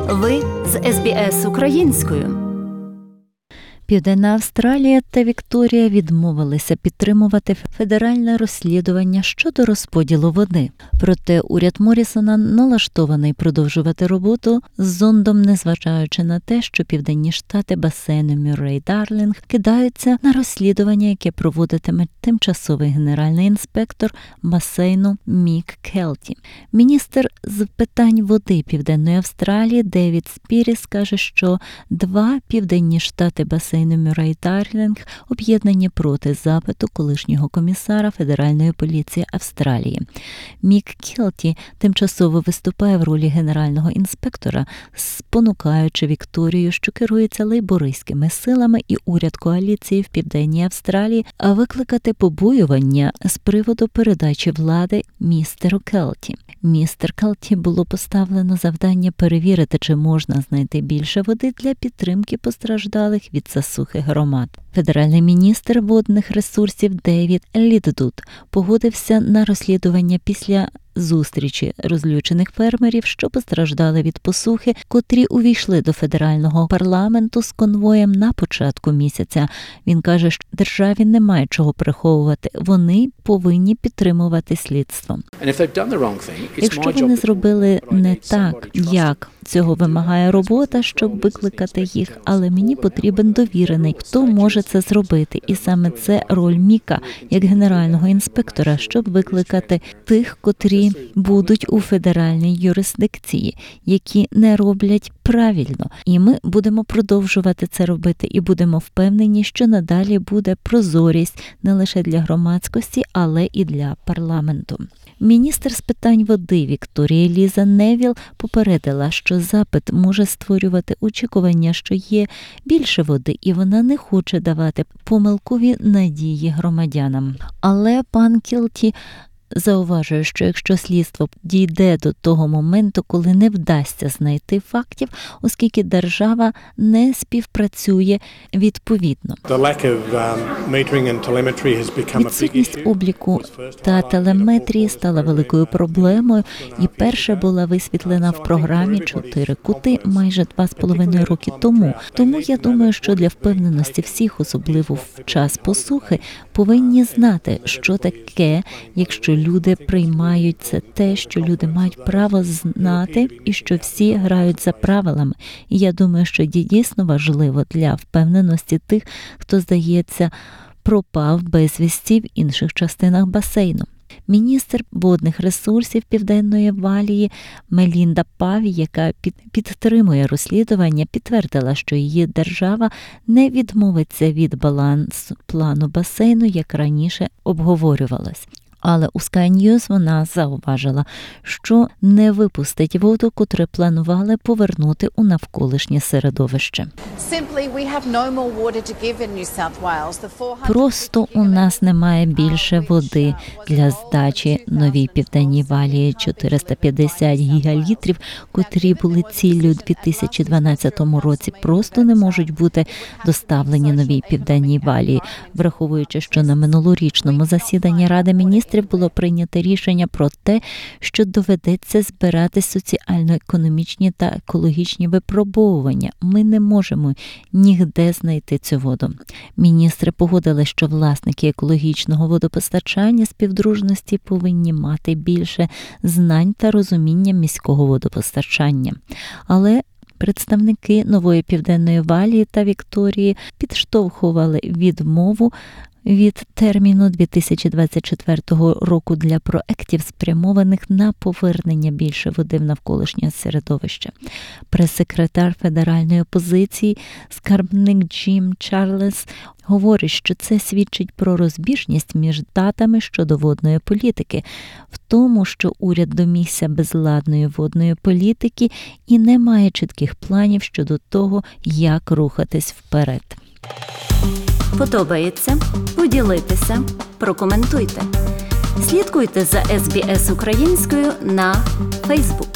Ви з СБС українською. Південна Австралія та Вікторія відмовилися підтримувати федеральне розслідування щодо розподілу води. Проте уряд Моррісона налаштований продовжувати роботу з зондом, незважаючи на те, що південні штати басейну Мюррей-Дарлінг кидаються на розслідування, яке проводитиме тимчасовий генеральний інспектор басейну Мік Келті. Міністр з питань води Південної Австралії Девід Спіріс каже, що два південні штати басейну Мюррей-Дарлінг об'єднані проти запиту колишнього комісара Федеральної поліції Австралії. Мік Келті тимчасово виступає в ролі генерального інспектора, спонукаючи Вікторію, що керується лейбористськими силами, і уряд коаліції в Південній Австралії, викликати побоювання з приводу передачі влади містеру Келті. Містер Келті було поставлено завдання перевірити, чи можна знайти більше води для підтримки постраждалих від засухи громад. Федеральний міністр водних ресурсів Девід Ліддут погодився на розслідування після зустрічі розлючених фермерів, що постраждали від посухи, котрі увійшли до федерального парламенту з конвоєм на початку місяця. Він каже, що державі немає чого приховувати, вони повинні підтримувати слідство. Якщо вони зробили не так, як цього вимагає робота, щоб викликати їх, але мені потрібен довірений, хто може це зробити. І саме це роль Міка, як генерального інспектора, щоб викликати тих, котрі будуть у федеральній юрисдикції, які не роблять правильно. І ми будемо продовжувати це робити і будемо впевнені, що надалі буде прозорість не лише для громадськості, але і для парламенту. Міністр з питань води Вікторія Ліза Невіл попередила, що запит може створювати очікування, що є більше води, і вона не хоче давати помилкові надії громадянам. Але пан Келті зауважує, що якщо слідство дійде до того моменту, коли не вдасться знайти фактів, оскільки держава не співпрацює відповідно. Відсутність обліку та телеметрії стала великою проблемою, і перша була висвітлена в програмі «Чотири кути» майже 2,5 роки тому. Тому я думаю, що для впевненості всіх, особливо в час посухи, повинні знати, що таке, якщо люди приймають це те, що люди мають право знати, і що всі грають за правилами. І я думаю, що дійсно важливо для впевненості тих, хто, здається, пропав безвісті в інших частинах басейну. Міністр водних ресурсів Південної Валії Мелінда Паві, яка підтримує розслідування, підтвердила, що її держава не відмовиться від баланс-плану басейну, як раніше обговорювалось. Але у Sky News вона зауважила, що не випустить воду, котру планували повернути у навколишнє середовище. Просто у нас немає більше води для здачі Новій Південній Валії. 450 гігалітрів, котрі були ціллю у 2012 році, просто не можуть бути доставлені Новій Південній Валії, враховуючи, що на минулорічному засіданні Ради міністрів було прийнято рішення про те, що доведеться збирати соціально-економічні та екологічні випробовування. Ми не можемо ніде знайти цю воду. Міністри погодили, що власники екологічного водопостачання співдружності повинні мати більше знань та розуміння міського водопостачання. Але представники Нової Південної Валії та Вікторії підштовхували відмову від терміну 2024 року для проєктів, спрямованих на повернення більше води в навколишнє середовище. Прес-секретар федеральної опозиції, скарбник Джим Чарлес, говорить, що це свідчить про розбіжність між датами щодо водної політики, в тому, що уряд домігся безладної водної політики і не має чітких планів щодо того, як рухатись вперед. Подобається? Поділіться, прокоментуйте. Слідкуйте за СБС українською на Facebook.